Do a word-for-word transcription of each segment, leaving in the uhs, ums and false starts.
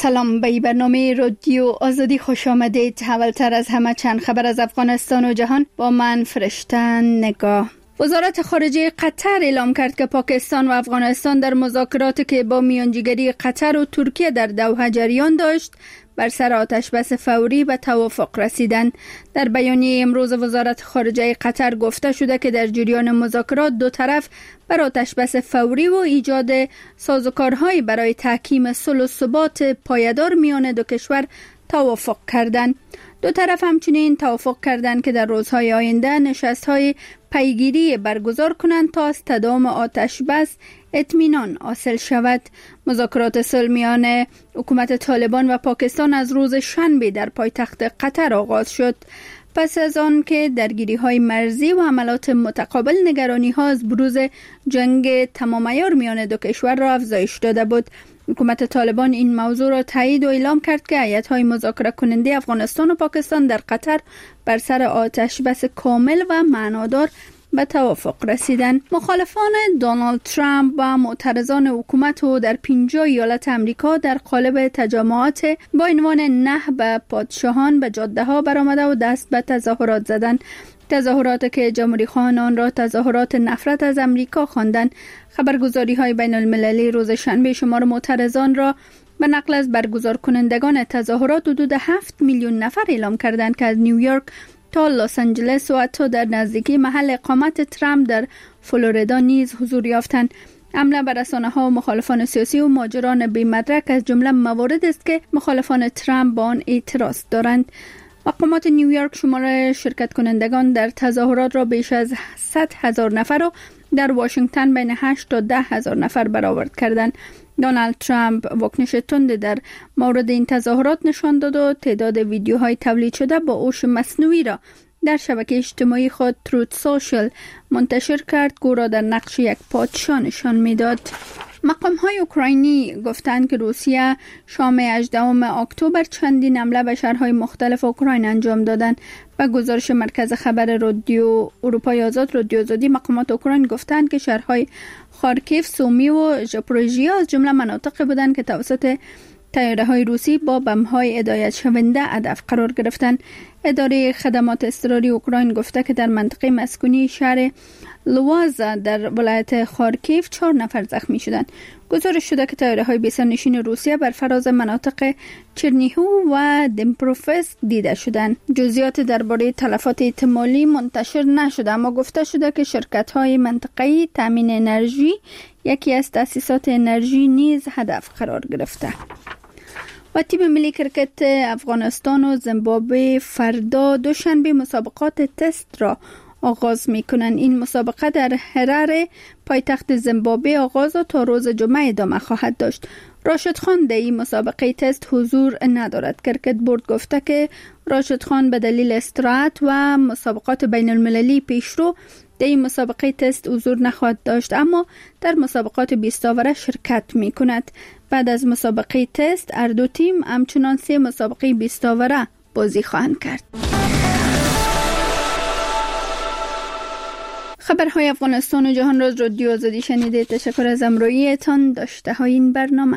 سلام، به برنامه رادیو آزادی خوش آمدید. اولتر از همه چند خبر از افغانستان و جهان با من فرشته نگاه. وزارت خارجه قطر اعلام کرد که پاکستان و افغانستان در مذاکراتی که با میانجیگری قطر و ترکیه در دوحه جریان داشت بر سر آتشبس فوری به توافق رسیدند. در بیانیه امروز وزارت خارجه قطر گفته شده که در جریان مذاکرات دو طرف بر آتشبس فوری و ایجاد سازوکارهایی برای تحکیم صلح و ثبات پایدار میان دو کشور توافق کردند. دو طرف همچنین توافق کردند که در روزهای آینده نشست‌های پیگیری برگزار کنند تا از تداوم آتش بس اطمینان حاصل شود. مذاکرات صلح میان حکومت طالبان و پاکستان از روز شنبه در پایتخت قطر آغاز شد. پس از آن که درگیری‌های مرزی و حملات متقابل نگرانی‌ها از بروز جنگ تمام عیار میان دو کشور را افزایش داده بود. حکومت طالبان این موضوع را تایید و اعلام کرد که هیئت‌های مذاکره کننده افغانستان و پاکستان در قطر بر سر آتش بس کامل و معنادار به توافق رسیدند. مخالفان دونالد ترامپ و معترضان حکومت و در پنجاه ایالت امریکا در قالب تجمعات با عنوان نه به پادشاهان به جاده ها برآمده و دست به تظاهرات زدند. تظاهراتی که جمهوری خواهان آن را تظاهرات نفرت از امریکا خواندند. خبرگزاری های بین المللی روز شنبه شمار معترضان را به نقل از برگزار کنندگان تظاهرات حدود هفت میلیون نفر اعلام کردند که از نیویورک تا لس آنجلس و حتی در نزدیکی محل اقامت ترامپ در فلوریدا نیز حضور یافتند. حمله بر رسانه‌ها و مخالفان سیاسی و مهاجران بی مدرک از جمله موارد است که مخالفان ترامپ با آن اعتراض دارند. مقامات نیویورک شمار شرکت کنندگان در تظاهرات را بیش از صد هزار نفر و در واشنگتن بین هشت تا ده هزار نفر برآورد کردند. دونالد ترامپ واکنش تند در مورد این تظاهرات نشان داد و تعداد ویدیوهای تولید شده با هوش مصنوعی را در شبکه اجتماعی خود تروت سوشل منتشر کرد، گورا در نقش یک پادشاه نشان میداد. مقام‌های اوکراینی گفتند که روسیه شام هجدهم اکتبر چندین حمله به شهرهای مختلف اوکراین انجام دادند. و گزارش مرکز خبر رادیو اروپای آزاد رادیو آزادی، مقامات اوکراین گفتند که شهرهای خارکیف، سومی و ژاپوروژیا از جمله مناطقی بودند که توسط طیاره‌های روسی با بمب‌های هدایت شونده هدف قرار گرفتند. اداره خدمات اضطراری اوکراین گفته که در منطقه مسکونی شهر لوازا در ولایت خارکیف چهار نفر زخمی شدند. گزارش شده که طیاره‌های بی‌سرنشین روسیه بر فراز مناطق چرنیهو و دنپروفسک دیده شدند. جزئیات درباره تلفات احتمالی منتشر نشده، اما گفته شده که شرکت‌های منطقه‌ای تامین انرژی یکی از تأسیسات انرژی نیز هدف قرار گرفته. و تیم ملی کرکت افغانستان و زیمبابوه فردا دوشنبه مسابقات تست را آغاز می‌کنند. این مسابقه در هراره پایتخت زیمبابوه آغاز و تا روز جمعه ادامه خواهد داشت. راشد خان در این مسابقه تست حضور ندارد. کرکت بورد گفته که راشد خان به دلیل استراحت و مسابقات بین المللی پیشرو در این مسابقه تست حضور نخواهد داشت، اما در مسابقات بیست آوره شرکت می کند. بعد از مسابقه تست هر دو تیم همچنان سه مسابقه بیست آوره بازی خواهند کرد. خبرهای افغانستان و جهان را رادیو آزادی شنیده. تشکر از همراهیتان. داشته های این برنامه.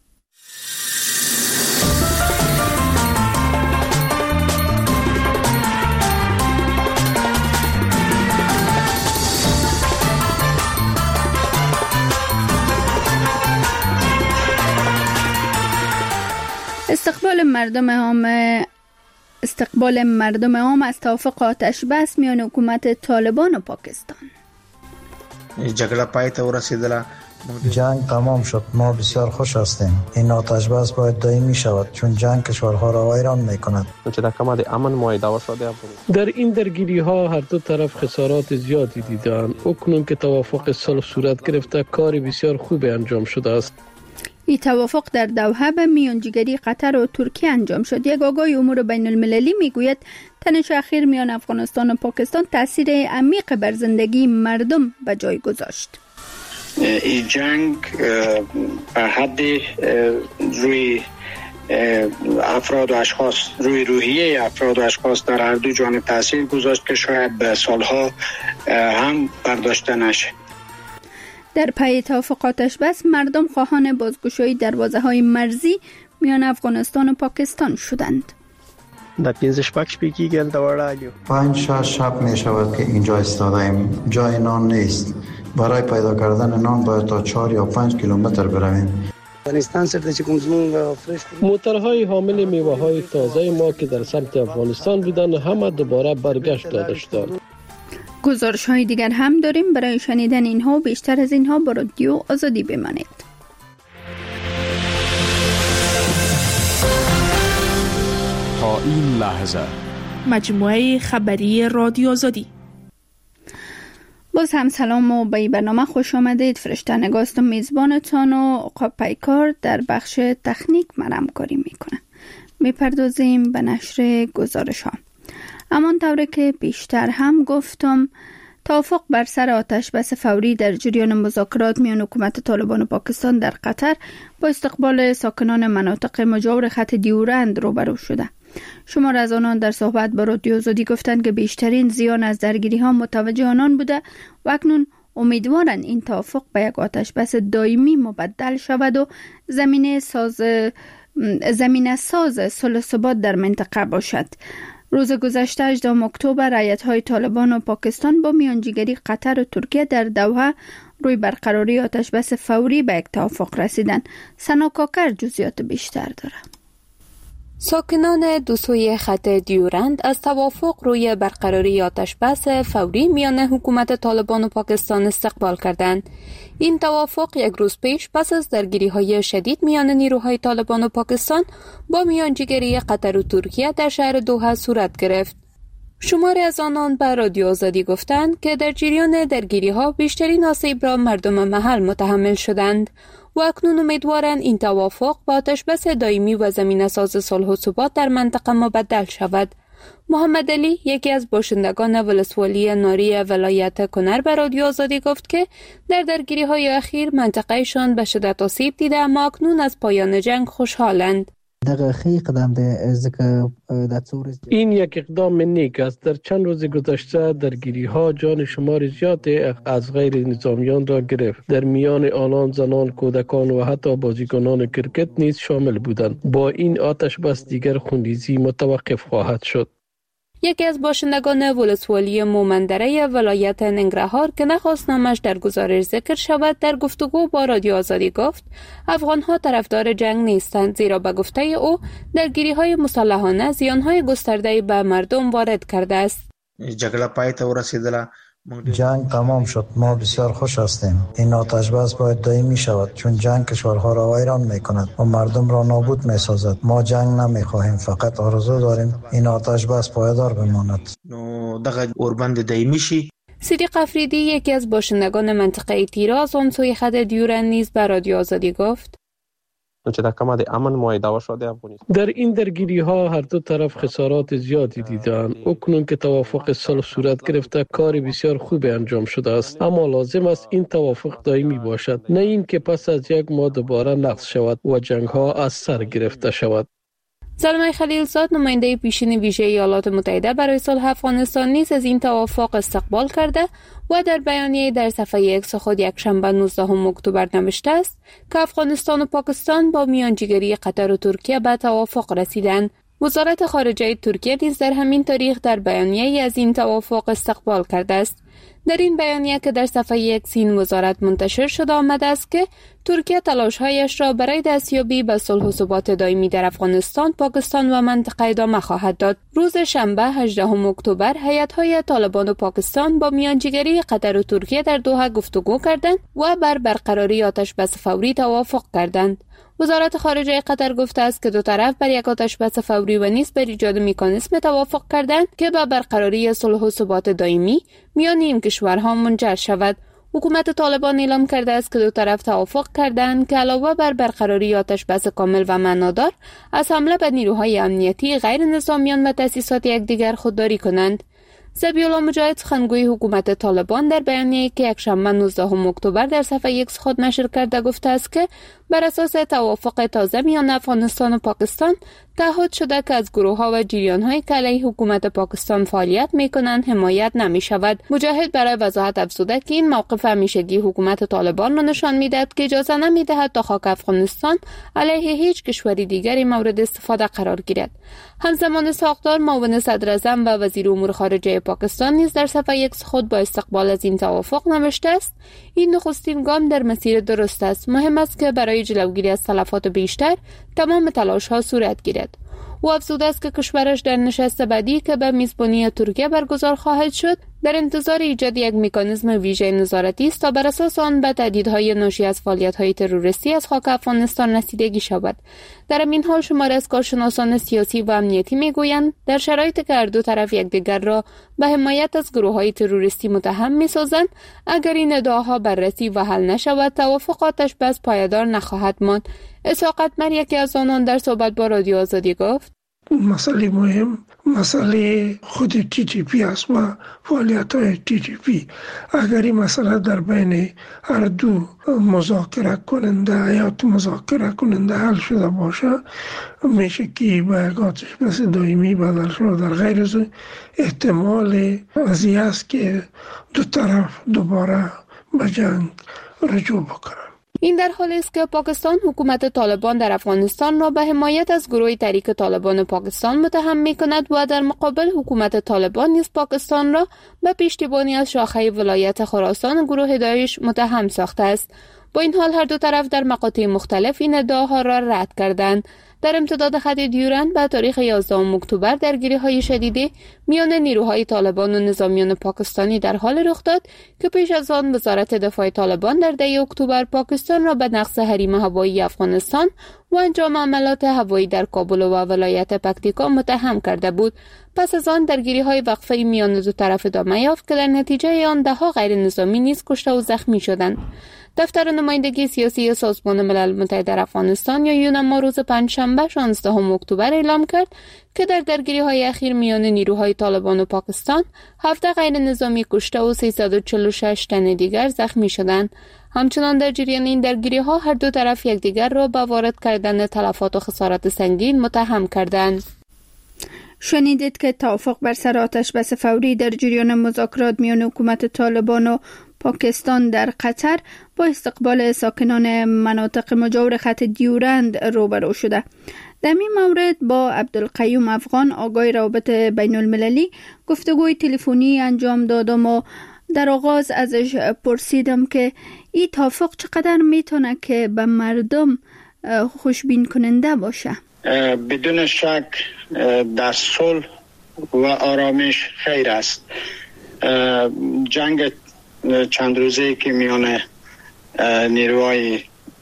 استقبال مردم عام استقبال مردم عام از توافق آتش بس میان حکومت طالبان و پاکستان. جګړه پای ته ورسیدله. جنگ تمام شد. ما بسیار خوش هستیم. این آتش بس باید دائمی شود چون جنگ کشورها را ویران میکند. چې د کمه د امن معاهده شده. در این درگیری ها هر دو طرف خسارات زیادی دیدند. اکنون که توافق صلح صورت گرفته کار بسیار خوب انجام شده است. این توافق در دوحه به میانجیگری قطر و ترکیه انجام شد. یک آگاه امور بین المللی میگوید تنش اخیر میان افغانستان و پاکستان تاثیر عمیق بر زندگی مردم به جای گذاشت. این جنگ به حد روی افراد و اشخاص، روی روحیه افراد و اشخاص در هر دو جانب تاثیر گذاشت که شاید به سالها هم برداشته نشه. در پی توافق آتش بس مردم خواهان بازگشایی دروازه‌های مرزی میان افغانستان و پاکستان شدند. در پنج شپږ شپې کېږي هلته ولاړ یو. پنج شش شب می شود که اینجا ایستاده ایم. جای نان نیست. برای پیدا کردن نان باید تا چهار یا پنج کیلومتر برویم. افغانستان سره چې کوم زموږ فرش موترهای حامل میوه‌های تازه ما که در سمت افغانستان بودند همه دوباره برگشت داده شدند. گزارش های دیگر هم داریم. برای شنیدن اینها و بیشتر از اینها با رادیو آزادی بمانید. تا این لحظه مجموعه خبری رادیو آزادی. باز هم سلام و به این برنامه خوش آمدید. فرشته نگاست و میزبانتان و عقاب پیکار در بخش تکنیک من همکاری میکنه. میپردازیم به نشر گزارش ها. امان طوری که بیشتر هم گفتم، توافق بر سر آتش بس فوری در جریان مذاکرات میان حکومت طالبان و پاکستان در قطر با استقبال ساکنان مناطق مجاور خط دیورند روبرو شده. شمار از آنان در صحبت با رادیو آزادی گفتند که بیشترین زیان از درگیری ها متوجه آنان بوده و اکنون امیدوارند این توافق به یک آتش بس دائمی مبدل شود و زمینه ساز زمینه ساز صلح و ثبات در منطقه باشد. روز گذشته هجدهم اکتبر رایت‌های طالبان و پاکستان با میانجیگری قطر و ترکیه در دوحه روی برقراری آتش بس فوری به یک توافق رسیدند. سنا کاکر جزئیات بیشتر دارد. ساکنان دو سوی خط دیورند از توافق روی برقراری آتش بس فوری میان حکومت طالبان و پاکستان استقبال کردند. این توافق یک روز پیش پس از درگیری‌های شدید میان نیروهای طالبان و پاکستان با میانجیگری قطر و ترکیه در شهر دوحه صورت گرفت. شماری از آنان به رادیو آزادی گفتند که در جریان درگیری‌ها بیشترین آسیب را مردم محل متحمل شدند و اکنون امیدوارند این توافق با آتش بس دائمی و زمینه ساز صلح و ثبات در منطقه مبدل شود. محمد علی، یکی از باشندگان ولسوالی ناری ولایت کنر، به رادیو آزادی گفت که در درگیری‌های اخیر منطقهشان به شدت آسیب دیده اما اکنون از پایان جنگ خوشحالند. این یک اقدام نیک است. در چند روز گذشته درگیری ها جان شمار زیادی از غیر نظامیان را گرفت. در میان آنان زنان، کودکان و حتی بازیکنان کرکت نیز شامل بودند. با این آتش بس دیگر خونریزی متوقف خواهد شد. یکی از باشندگان ولسوالی مومندره ولایت ننگرهار که نخواست نامش در گزارش ذکر شود در گفتگو با رادیو آزادی گفت افغانها طرفدار جنگ نیستند، زیرا به گفته او درگیری‌های مسلحانه زیان‌های گسترده به مردم وارد کرده است. جګړه پای ته ورسېدله. جنگ تمام شد. ما بسیار خوش هستیم. این آتش بس باید دائمی شود چون جنگ کشورها را ویران میکند و مردم را نابود میسازد. ما جنگ نمیخواهیم، فقط آرزو داریم این آتش بس پایدار بماند. نو دغه اوربند دائمی شي. صدیق افریدی، یکی از باشندگان منطقه تیراز آن سوی خط دیورند نیز به رادیو آزادی گفت چې د کومه د امن معاهده وشو د افغانستان در این درگیری ها هر دو طرف خسارات زیادی دیدند. اکنون که توافق صلح صورت گرفته کار بسیار خوب انجام شده است، اما لازم است این توافق دائمی باشد، نه این که پس از یک ماه دوباره نقض شود و جنگ ها از سر گرفته شود. زلمه خلیلزاد، نماینده پیشین ویژه ایالات متحده برای صلح افغانستان نیز از این توافق استقبال کرده و در بیانیه در صفحه ایکس خود یک شنبه نوزدهم اکتبر نوشته است که افغانستان و پاکستان با میانجیگری قطر و ترکیه به توافق رسیدند. وزارت خارجه ترکیه نیز در همین تاریخ در بیانیه از این توافق استقبال کرده است. در این بیانیه که در صفحه یک این وزارت منتشر شده آمده است که ترکیه تلاش‌هایش را برای دستیابی به صلح و ثبات دائمی در افغانستان، پاکستان و منطقه ادامه خواهد داد. روز شنبه هجدهم اکتبر هیئت‌های طالبان و پاکستان با میانجیگری قطر و ترکیه در دوحه گفتگو کردند و بر برقراری آتش بس فوری توافق کردند. وزارت خارجه قطر گفته است که دو طرف بر یک آتش بس فوری و نیز بر ایجاد مکانیزم توافق کردند که به برقراری صلح و ثبات دائمی میان این کشورها منجر شود. حکومت طالبان اعلام کرده است که دو طرف توافق کردند که علاوه بر برقراری آتش بس کامل و معنادار از حمله به نیروهای امنیتی، غیر نظامیان و تأسیسات یکدیگر خودداری کنند. ذبیح‌الله مجاهد، سخنگوی حکومت طالبان، در بیانیه‌ای که یکشنبه نوزدهم اکتبر در صفحه ایکس خود نشر کرده گفته است که بر اساس توافق تازه میان افغانستان و پاکستان تعهد شده که از گروه ها و جریان های که علیه حکومت پاکستان فعالیت می کنند حمایت نمی شود. مجاهد برای وضاحت افزوده که این موقف همیشگی حکومت طالبان را نشان می دهد که اجازه نمی دهد تا خاک افغانستان علیه هیچ کشوری دیگری مورد استفاده قرار گیرد. همزمان ساختار معاون صدر اعظم و وزیر امور خارجه پاکستان نیز در صفحه ایکس خود با استقبال از این توافق نوشته است: این نخستین گام در مسیر درست است. مهم است که برای جلوگیری از تلفات بیشتر تمام تلاش ها صورت گیرد. او افزوده است که کشورش در نشست بعدی که به میزبانی ترکیه برگزار خواهد شد در انتظار ایجاد یک مکانیزم ویژه نظارتی است تا بر اساس آن به تهدیدهای ناشی از فعالیت‌های تروریستی از خاک افغانستان رسیدگی شود. در این حال شماری از کارشناسان سیاسی و امنیتی میگویند در شرایطی که هر دو طرف یکدیگر را به حمایت از گروه‌های تروریستی متهم می‌سازند، اگر این ادعاها بررسی و حل نشود توافق آتش بس پایدار نخواهد ماند. اسحاق اتمر یکی از آنان در صحبت با رادیو آزادی گفت: مسئله مهم مسئله خود تی تی پی است و فعالیت های تی تی پی. اگر این مسئله در بین هر دو مذاکره کننده یا مذاکره کننده حل شده باشه، میشه که به یک آتش بس دائمی بدل شده. در غیر از احتمال از این است که دو طرف دوباره به جنگ رجوع بکنن. این در حالی است که پاکستان حکومت طالبان در افغانستان را به حمایت از گروه تحریک طالبان پاکستان متهم می‌کند و در مقابل حکومت طالبان نیز پاکستان را به پشتیبانی از شاخه ولایت خراسان گروه داعش متهم ساخته است. با این حال هر دو طرف در مقاطع مختلف این ادعاها را رد کردند. در امتداد خط دیورند به تاریخ یازدهم اکتبر درگیری‌های شدیدی میان نیروهای طالبان و نظامیان پاکستانی در حال رخ داد که پیش از آن وزارت دفاع طالبان در ده اکتبر پاکستان را به نقض حریم هوایی افغانستان و انجام عملیات هوایی در کابل و ولایت پکتیکا متهم کرده بود. پس از آن درگیری‌های وقفه میان دو طرف ادامه یافت که در نتیجه آن ده‌ها غیر نظامی نیز کشته و زخمی شدند. دفتر نمایندگی سیاسی سازمان ملل متحد در افغانستان یا یونما روز پنجشنبه شانزدهم اکتبر اعلام کرد که در درگیری‌های اخیر میان نیروهای طالبان و پاکستان هفده غیر نظامی کشته و سیصد و چهل و شش تن دیگر زخمی شدند. همچنان در جریان این درگیری‌ها هر دو طرف یکدیگر را به وارد کردن تلفات و خسارات سنگین متهم کردند. شنیدید که توافق بر سر آتش بس فوری در جریان مذاکرات میان حکومت طالبان و پاکستان در قطر با استقبال ساکنان مناطق مجاور خط دیورند روبرو شده. در این مورد با عبدالقیوم افغان آقای روابط بین المللی گفتگوی تلفنی انجام دادم و در آغاز ازش پرسیدم که این توافق چقدر میتونه که به مردم خوشبین کننده باشه. بدون شک در صلح و آرامش خیر است. جنگ چند روزه که میان نیروهای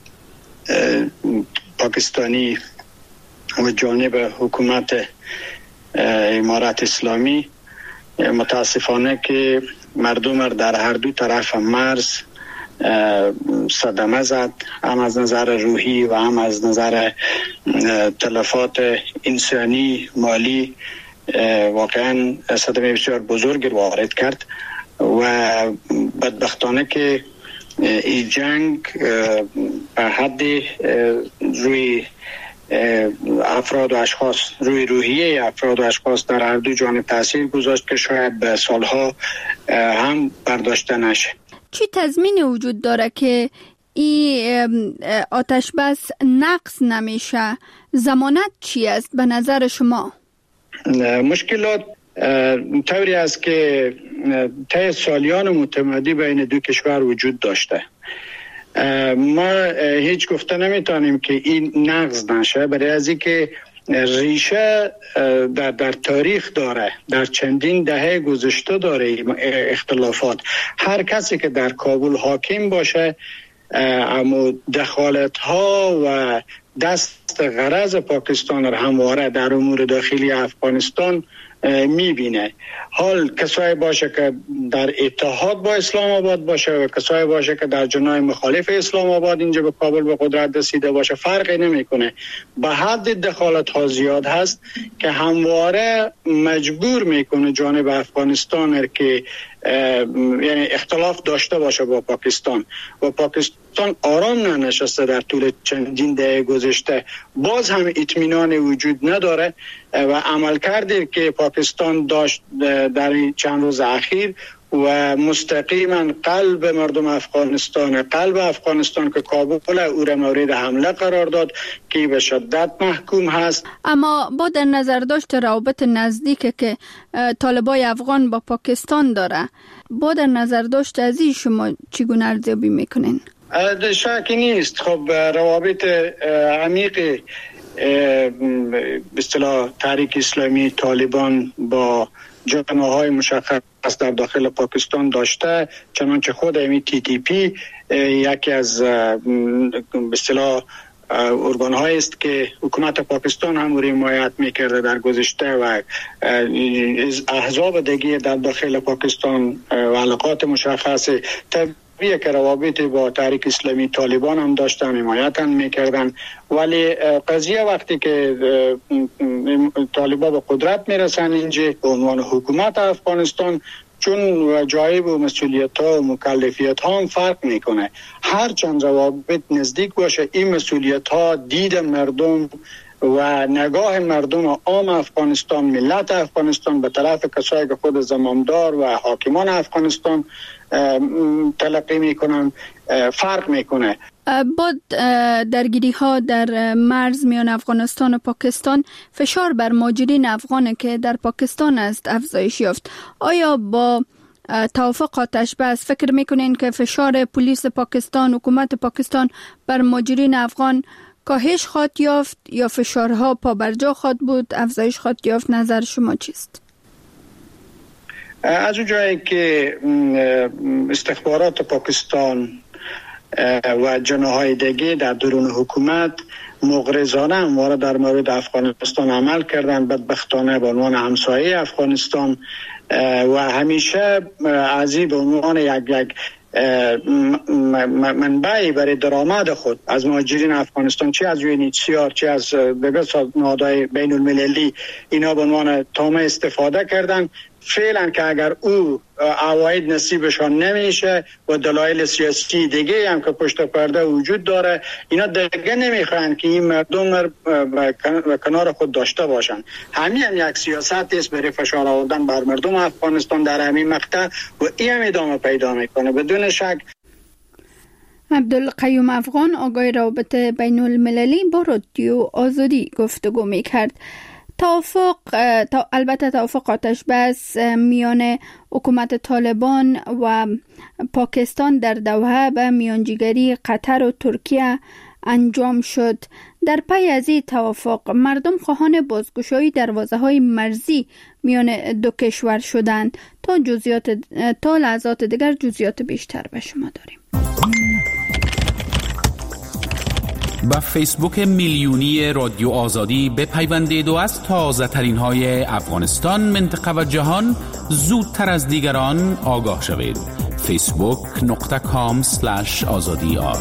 پاکستانی و جانب حکومت امارت اسلامی متاسفانه که مردم در هر دو طرف مرز صدمه زد، هم از نظر روحی و هم از نظر تلفات انسانی مالی. واقعا صدمه بسیار بزرگ وارد کرد و بدبختانه که این جنگ به حد روی افراد و اشخاص روی روحیه افراد و اشخاص در هر دو جانب تاثیر گذاشت که شاید به سالها هم برداشته نشه. چی تضمین وجود داره که این آتش بس نقض نمیشه؟ ضمانت چی است به نظر شما؟ مشکلات طوری است که طی سالیان متمادی بین دو کشور وجود داشته. ما هیچ گفته نمیتونیم که این نقض نشه، برای از اینکه ریشه در در تاریخ داره، در چندین دهه گذشته داره اختلافات. هر کسی که در کابل حاکم باشه اما دخالت ها و دست غرض پاکستان را همواره در امور داخلی افغانستان میبینه. حال کسایی باشه که در اتحاد با اسلام آباد باشه و کسایی باشه که در جناح مخالف اسلام آباد اینجا به کابل به قدرت رسیده باشه فرقی نمیکنه. به حد دخالت ها زیاد هست که همواره مجبور میکنه جانب افغانستان که یعنی اختلاف داشته باشه با پاکستان و پاکستان آرام ننشسته در طول چندین دهه گذشته، باز هم اطمینان وجود نداره و عملکردی که پاکستان داشت در چند روز اخیر و مستقیما قلب مردم افغانستان، قلب افغانستان که کابل او را مورد حمله قرار داد که به شدت محکوم هست. اما با در نظر داشت روابط نزدیک که طالبای افغان با پاکستان داره، با در نظر داشت از این شما چگونه ارزیابی میکنین؟ شکی نیست. خب روابط عمیق به اصطلاح تحریک اسلامی طالبان با جناح‌های مشخص در داخل پاکستان داشته، چنانچه خود امی تی تی پی یکی از به اصطلاح ارگان‌هایی است که حکومت پاکستان هم رو حمایت می‌کرده در گذشته و احزاب دیگه در داخل پاکستان و علاقات مشخص طبیعیه که روابط با تحریک اسلامی طالبان هم داشتن، حمایت هم می‌کردن. ولی قضیه وقتی که طالبان به قدرت میرسن اینجا به عنوان حکومت افغانستان، چون جایب و مسئولیت ها و مکلفیت ها هم فرق میکنه، هر چند روابط نزدیک باشه این مسئولیت ها دید مردم و نگاه مردم عام افغانستان، ملت افغانستان به طرف کسایی که خود زمامدار و حاکمان افغانستان تلقی میکنن فرق میکنه. با درگیری ها در مرز میان افغانستان و پاکستان، فشار بر مهاجرین افغان که در پاکستان است افزایش یافت. آیا با توافق آتش بس فکر میکنین که فشار پلیس پاکستان، حکومت پاکستان بر مهاجرین افغان کاهش خواهد یافت یا فشارها پابرجا خواهد بود، افزایش خواهد یافت؟ نظر شما چیست؟ از اون جایی که استخبارات پاکستان و جناح‌های دیگه در درون حکومت مغرضانه همواره در مورد افغانستان عمل کردن، بدبختانه به عنوان همسایه افغانستان و همیشه از این به عنوان یک یک منبعی برای درآمد خود از مهاجرین افغانستان، چه از یونیسیار چه از دیگر نهادهای بین المللی، اینا به عنوان تامه استفاده کردن. فعلا که اگر او عواید نصیبشان نمیشه و دلایل سیاسی دیگه هم که پشت پرده وجود داره، اینا دیگه نمیخواین که این مردم و کنار خود داشته باشن. همین هم یک سیاست است برای فشار آوردن بر مردم افغانستان در همین مقطع و این هم ادامه پیدا میکنه بدون شک. عبدالقیوم افغان، آقای روابط بین المللی، با رادیو آزادی گفتگو میکرد. توافق تا البته توافق آتش بس میان حکومت طالبان و پاکستان در دوحه به میانجیگری قطر و ترکیه انجام شد. در پی از این توافق مردم خواهان بازگشایی دروازه‌های مرزی میان دو کشور شدند. تا جزئیات تا لحظات دیگر جزئیات بیشتر به شما داریم. با فیسبوک میلیونی رادیو آزادی بپیوندید و از تازه ترین های افغانستان، منطقه و جهان زودتر از دیگران آگاه شوید. فیسبوک نقطه کام سلش آزادی آر.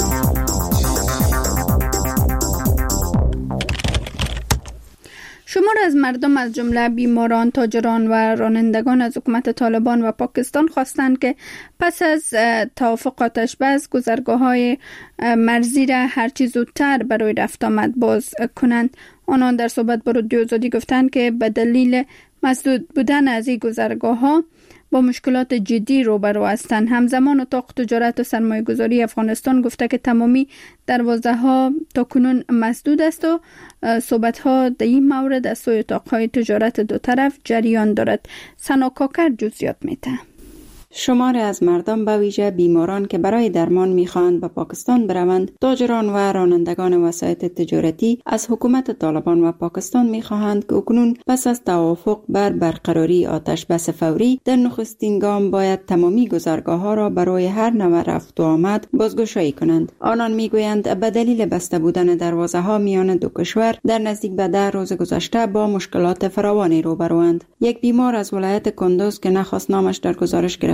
شمار از مردم از جمله بیماران، تاجران و رانندگان از حکومت طالبان و پاکستان خواستند که پس از توافق آتش بس گذرگاه‌های مرزی را هرچی زودتر برای رفت آمد باز کنند. آنان در صحبت با رادیو آزادی گفتند که به دلیل مسدود بودن از این گذرگاه‌ها با مشکلات جدی روبرو هستند. همزمان اتاق تجارت و سرمایه گذاری افغانستان گفته که تمامی دروازه ها تا کنون مسدود است و صحبت ها در این مورد از سوی اتاق های تجارت دو طرف جریان دارد. سنا کاکر جزئیات میده. شمار از مردم به ویژه بیماران که برای درمان میخواهند به پاکستان بروند، تاجران و رانندگان وسایط تجارتی از حکومت طالبان و پاکستان میخواهند که اکنون پس از توافق بر برقراری آتش بس فوری در نخستین گام باید تمامی گذرگاه ها را برای هر نوع رفت و آمد بازگشایی کنند. آنان میگویند به دلیل بسته بودن دروازه ها میان دو کشور در نزدیک به ده روز گذشته با مشکلات فراوانی روبروند. یک بیمار از ولایت کندوز که نخواست نامش در گزارش گرفت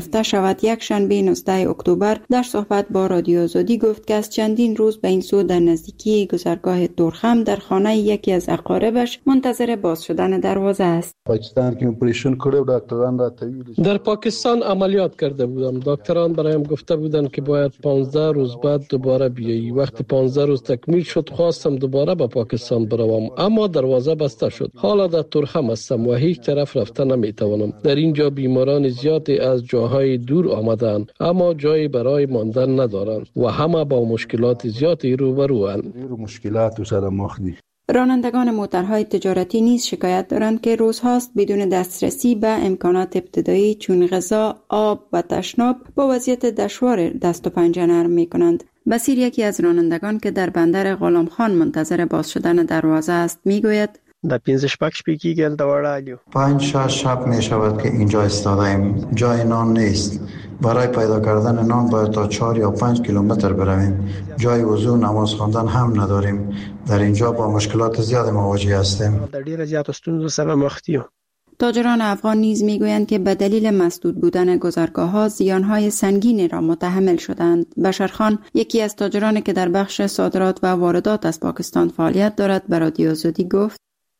گرفته شود. یک شنبه نوزدهم اکتبر در صحبت با رادیو آزادی گفت که از چندین روز به این سو در نزدیکی گذرگاه تورخم در خانه یکی از اقاربش منتظر باز شدن دروازه است. پاکستان که اپریشن کړو ډاکټران راته در پاکستان عملیات کرده بودم. دکتران برایم گفته بودند که باید پانزده روز بعد دوباره بیایی. وقتی پانزده روز تکمیل شد خواستم دوباره به پاکستان بروم، اما دروازه بسته شد. حالا در تورخم هستم و هیچ طرف رفته نمیتوانم. در اینجا بیماران زیادی از جاهای دور آمدند اما جایی برای ماندن ندارند و همه با مشکلات زیادی روبروند. مشکلات سره مخ دي. رانندگان موترهای تجارتی نیز شکایت دارند که روزهاست بدون دسترسی به امکانات ابتدایی چون غذا، آب و تشناب با وضعیت دشوار دست و پنجه نرم می کنند. بصیر یکی از رانندگان که در بندر غلام خان منتظر باز شدن دروازه است می گوید در پنځه شپږ شپې کېږي دوړه الیو پنج شش شب می شود که اینجا ایستاده ایم. جای نان نیست. برای پیدا کردن نان باید تا چهار یا پنج کیلومتر برویم. جای وضو، نماز خواندن هم نداریم. در اینجا با مشکلات زیاد مواجه هستیم. در ډیره زیات ستونزو سره مخ یو. تاجران افغان نیز میگویند که به دلیل مسدود بودن گذرگاه‌ها زیانهای سنگینی را متحمل شدند. بشرخان یکی از تاجرانی که در بخش صادرات و واردات از پاکستان فعالیت دارد به رادیو آزادی گفت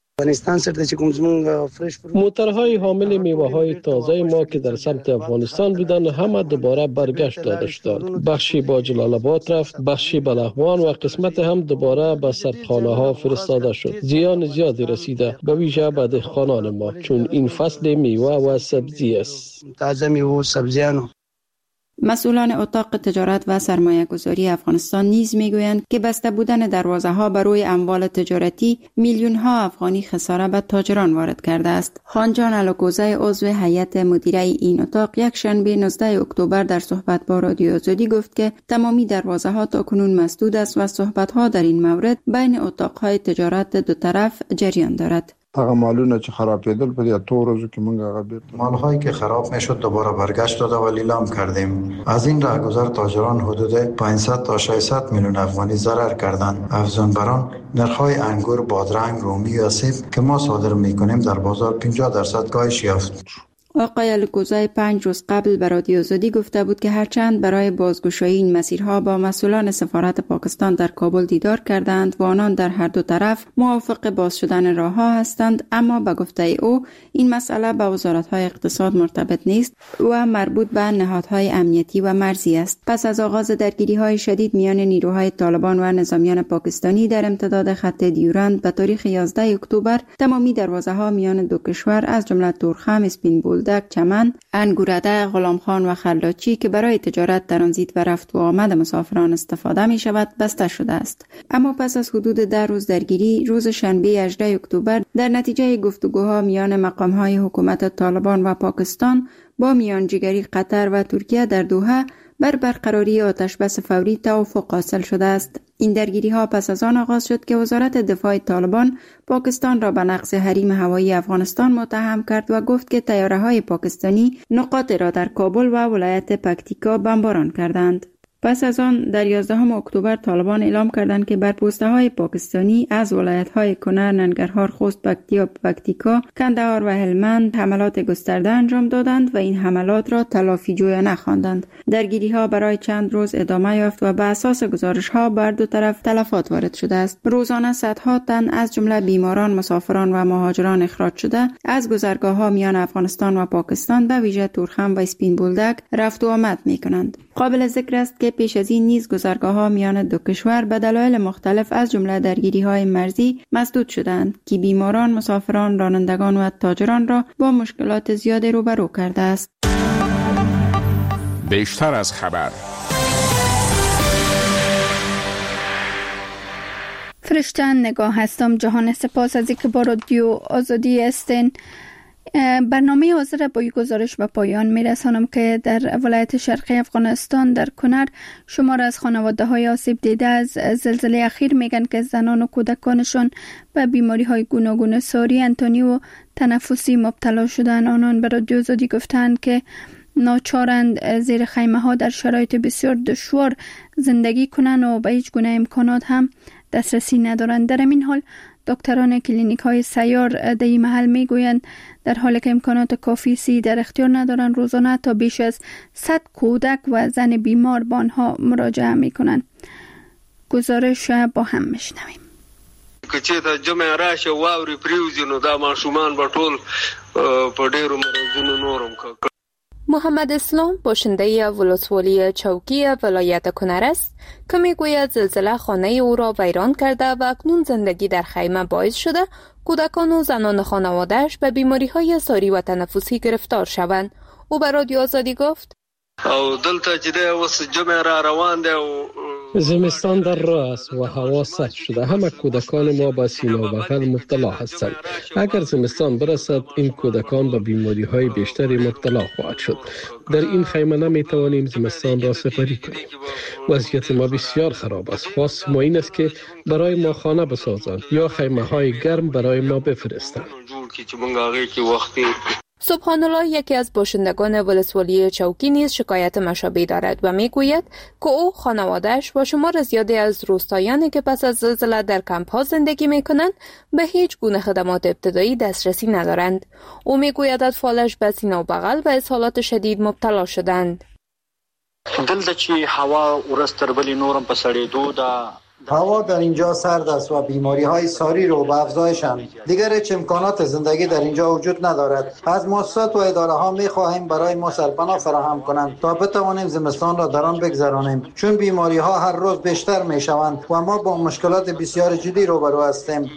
موترهای حامل میوه‌های تازه ما که در سمت افغانستان بودند همه دوباره برگشت داده شدند. بخشی با جلال آباد رفت، بخشی به لغمان و قسمت هم دوباره به سردخانه ها فرستاده شد. زیان زیادی رسیده به ویژه به دهقانان ما چون این فصل میوه و سبزی است. تازه میوه و سبزیانو. مسئولان اتاق تجارت و سرمایه گذاری افغانستان نیز میگویند که بسته بودن دروازه ها بر روی اموال تجارتی میلیون ها افغانی خساره به تاجران وارد کرده است. خانجان الکوزی عضو هیئت مدیره این اتاق یک شنبه نوزدهم اکتبر در صحبت با رادیو آزادی گفت که تمامی دروازه ها تاکنون مسدود است و صحبت ها در این مورد بین اتاق های تجارت دو طرف جریان دارد. هغه مالونه چې خرابېدل په دې اتو ورځو کې موږ هغه بیرته مال‌هایی که خراب میشد دوباره برگشت داده و لیلام کردیم. از این راهگذر تاجران حدود پانصد تا ششصد میلیون افغانی ضرر کردند. افزون بر آن نرخ‌های انگور، بادرنگ، رومی و سیب که ما صادر می‌کنیم در بازار پنجاه درصد کاهش یافت. آقای الکوزی پنج روز قبل به رادیو آزادی گفته بود که هرچند برای بازگشایی این مسیرها با مسئولان سفارت پاکستان در کابل دیدار کردند و آنان در هر دو طرف موافق باز شدن راهها هستند، اما به گفته او این مسئله به وزارت‌های اقتصاد مرتبط نیست و مربوط به نهادهای امنیتی و مرزی است. پس از آغاز درگیری‌های شدید میان نیروهای طالبان و نظامیان پاکستانی در امتداد خط دیورند به تاریخ یازدهم اکتبر تمامی دروازه‌ها میان دو کشور از جمله تورخم، اسپینبول، چمن، انگورده، غلام خان و خلاچی که برای تجارت، ترانزیت و رفت و آمد مسافران استفاده می شود بسته شده است. اما پس از حدود ده روز درگیری، روز شنبه هجدهم اکتبر در نتیجه گفتگوها میان مقام‌های حکومت طالبان و پاکستان با میانجیگری قطر و ترکیه در دوحه بر برقراری آتشبس فوری توافق حاصل شده است. این درگیری ها پس از آن آغاز شد که وزارت دفاع طالبان پاکستان را به نقض حریم هوایی افغانستان متهم کرد و گفت که طیاره های پاکستانی نقاط را در کابل و ولایت پکتیکا بمباران کردند. پس از آن در یازدهم اکتبر طالبان اعلام کردند که بر پوسته های پاکستانی از ولایت های کنر، ننگرهار، خوست، پکتیا، پکتیکا، کندهار و هلمند حملات گسترده انجام دادند و این حملات را تلافی جویانه خواندند. درگیری ها برای چند روز ادامه یافت و به اساس گزارش ها بر دو طرف تلفات وارد شده است. روزانه صدها تن از جمله بیماران، مسافران و مهاجران اخراج شده از گذرگاه ها میان افغانستان و پاکستان به ویژه تورخم و اسپین بولدک رفت و آمد می کنند. قابل ذکر است که پیش از این نیز گذرگاه‌ها میان دو کشور به دلایل مختلف از جمله درگیری‌های مرزی مسدود شدند که بیماران، مسافران، رانندگان و تاجران را با مشکلات زیاد روبرو کرده است. بیشتر از خبر. فرشته نگاه هستم. جهان سپاس از اینکه با رادیو آزادی هستین. برنامه حاضر با یک گزارش به پایان میرسانم که در ولایت شرقی افغانستان در کنر شمار از خانواده های آسیب دیده از زلزله اخیر میگن که زنان و کودکانشان به بیماری های گوناگون ساری، انتانی و تنفسی مبتلا شدن. آنان به رادیو آزادی گفتند که ناچارند زیر خیمه ها در شرایط بسیار دشوار زندگی کنند و به هیچ گونه امکانات هم دسترسی ندارند. در این حال دکتران کلینیک های سیار در این محل می گویند در حالی که امکانات کافی سی در اختیار ندارند، روزانه تا بیش از صد کودک و زن بیمار به آنها مراجعه می کنند. گزارش با هم میشنویم. کچې ته جمع راشه واوري پریوزي نو دا ماشومان به ټول په ډېرو مرضونو نورم کړ. محمد اسلام باشنده ولسوالی چوکی ولایت کنر است که میگوید زلزله خانه او را ویران کرده و اکنون زندگی در خیمه باعث شده کودکان و زنان خانواده‌اش به بیماری های ساری و تنفسی گرفتار شوند. او به رادیو آزادی گفت او دلته چې د وس جمع را روان دی او زمستان در راه است و هوا سرد شده. همه کودکان ما به سینه و بغل مبتلا هستند. اگر زمستان برسد این کودکان به بیماری های بیشتری مبتلا خواهد شد. در این خیمه نمی توانیم زمستان را سپری کنیم. وضعیت ما بسیار خراب است. خواست ما این است که برای ما خانه بسازند یا خیمه های گرم برای ما بفرستند. سبحان الله یکی از باشندگان ولسوالی چوکی نیز شکایت مشابه دارد و میگوید که او خانواده‌اش با شمار زیادی از روستایانی که پس از زلزله در کمپ ها زندگی میکنند به هیچ گونه خدمات ابتدایی دسترسی ندارند. او میگوید اطفالش به سینه و بغل و اسهالات شدید مبتلا شدند. دلته چې هوا ورځ تر بلې نورم په سړېدو ده. هوا در اینجا سرد است و بیماری های ساری رو به افزایشند. دیگر هیچ امکانات زندگی در اینجا وجود ندارد. از مؤسسات و اداره ها می خواهیم برای ما سرپناه فراهم کنند تا بتوانیم زمستان را در آن بگذرانیم، چون بیماری ها هر روز بیشتر می شوند و ما با مشکلات بسیار جدی روبرو هستیم.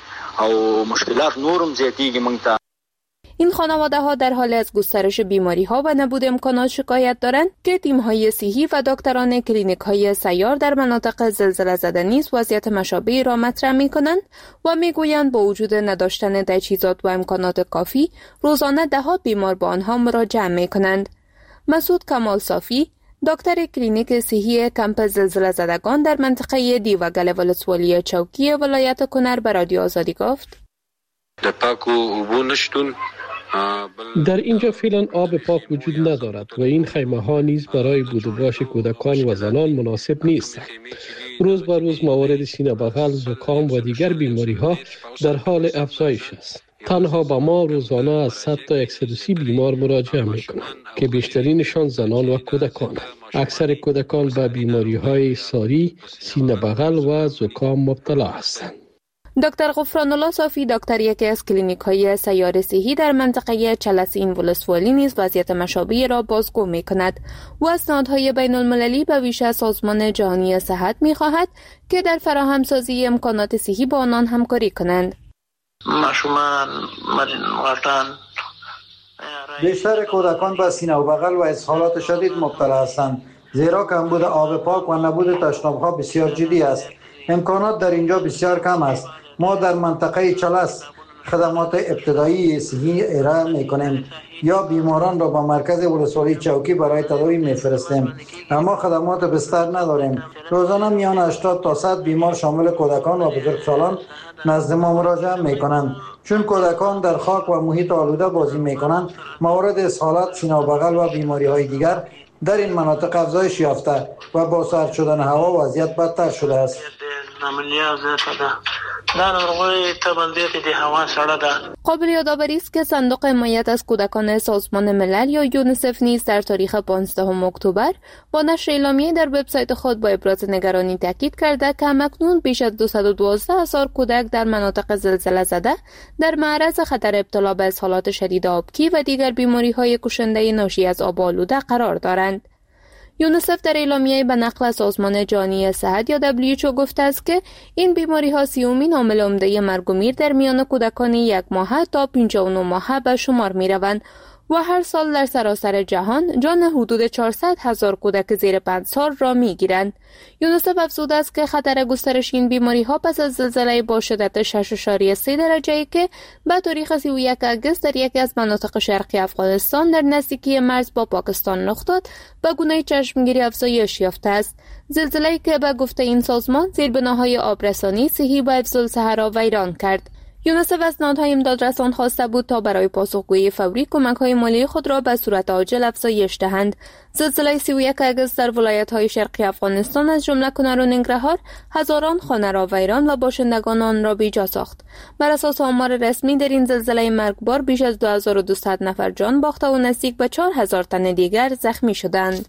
او مشکلات نورم زیاتیږي موږ ته. این خانواده ها در حال از گسترش بیماری ها و نبود امکانات شکایت دارند که تیم های صحی و دکتران کلینیک های سیار در مناطق زلزله زده نیز وضعیت مشابه را مطرح می کنند و می گویند با وجود نداشتن تجهیزات و امکانات کافی روزانه ده ها بیمار با آنها مراجعه می کنند. مسعود کمال صافی دکتر کلینیک صحی کمپ زلزله زدگان در منطقه دیوگل ولسوالی چوکی ولایت کنر به رادیو آزادی گفت د پاکو اوبو نشتون در اینجا فعلا آب پاک وجود ندارد و این خیمه ها نیز برای بود و باش کودکان و زنان مناسب نیستند. روز به روز موارد سینه بغل، زکام و دیگر بیماری ها در حال افزایش است. تنها با ما روزانه از صد تا صد و سی بیمار مراجعه میکنند که بیشترینشان زنان و کودکانند. اکثر کودکان به بیماری های ساری، سینه بغل و زکام مبتلا هستند. دکتر غفران الله صافی دکتر یکی از کلینیک های سیار صحی در منطقه چلسین ولسوالی نیز وضعیت مشابه را بازگو می کند و از نهادهای بین المللی به ویژه سازمان جهانی صحت می خواهد که در فراهمسازی امکانات صحی با آنان همکاری کنند. ماشومان مرتان بیشتر کودکان به سینه و بغل و اسهالات شدید مبتلا هستند، زیرا کمبود آب پاک و نبود تشناب‌ها بسیار جدی است. امکانات در اینجا بسیار کم است. ما در منطقه چلس خدمات ابتدایی صحی ارائه میکنیم یا بیماران را به مرکز ولسوالی چوکی برای تداوی میفرستیم، اما خدمات بستر نداریم. روزانه میان هشتاد تا صد بیمار شامل کودکان و بزرگسالان نزد ما مراجعه میکنند. چون کودکان در خاک و محیط آلوده بازی میکنند، موارد اسهالات، سینه و بغل و بیماری های دیگر در این مناطق افزایش یافته و با سرد شدن هوا وضعیت بدتر شده است. قابل یادآوری است که صندوق حمایت از کودکان سازمان ملل یا یونیسف نیز در تاریخ پانزدهم اکتبر با نشر اعلامیه در وبسایت خود با ابراز نگرانی تاکید کرده که همکنون بیش از دویست و دوازده هزار کودک در مناطق زلزله زده در معرض خطر ابتلا به اسهالات شدید آبکی و دیگر بیماری‌های کشنده ناشی از آب آلوده قرار دارند. یونیسف در اعلامیه به نقل از سازمان جهانی صحت یا دبلیو اچ او گفته است که این بیماری ها سیومین عامل عمده مرگ و میر در میان کودکان یک ماهه تا پنجاه و نه ماهه به شمار می روند و هر سال در سراسر جهان جان حدود چهارصد هزار کودک زیر پنج سال را می گیرند. یونیسف افزوده است که خطر گسترش این بیماری ها پس از زلزله با شدت شش اشاریه سه درجه که به تاریخ سی و یک آگوست در یکی از مناطق شرقی افغانستان در نزدیکی مرز با پاکستان رخ داد به گونه چشمگیری افزایش یافته است. زلزله‌ای که به گفته این سازمان زیربناهای آبرسانی صحی و حفظ الصحرا ویران کرد. یونیسف از نهادهای امدادرسان خواسته بود تا برای پاسخگویی فوری کمک‌های مالی خود را به صورت عاجل افزایش دهند. زلزله سی و یک اگست در ولایت‌های شرقی افغانستان از جمله کنر و ننگرهار هزاران خانه را ویران و باشندگان آن را بیجا ساخت. بر اساس آمار رسمی در این زلزله مرگبار بیش از دو هزار و دویست نفر جان باخته و نزدیک به چهار هزار تن دیگر زخمی شدند.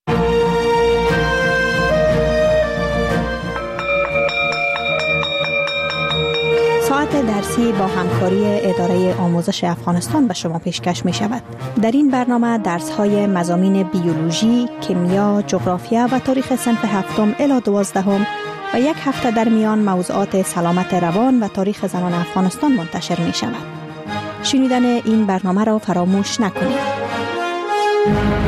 ساعت درسی با همکاری اداره آموزش افغانستان به شما پیشکش می شود. در این برنامه درس های مضامین بیولوژی، کیمیا، جغرافیا و تاریخ صنف هفتم الی دوازدهم و یک هفته در میان موضوعات سلامت روان و تاریخ زنان افغانستان منتشر می شود. شنیدن این برنامه را فراموش نکنید.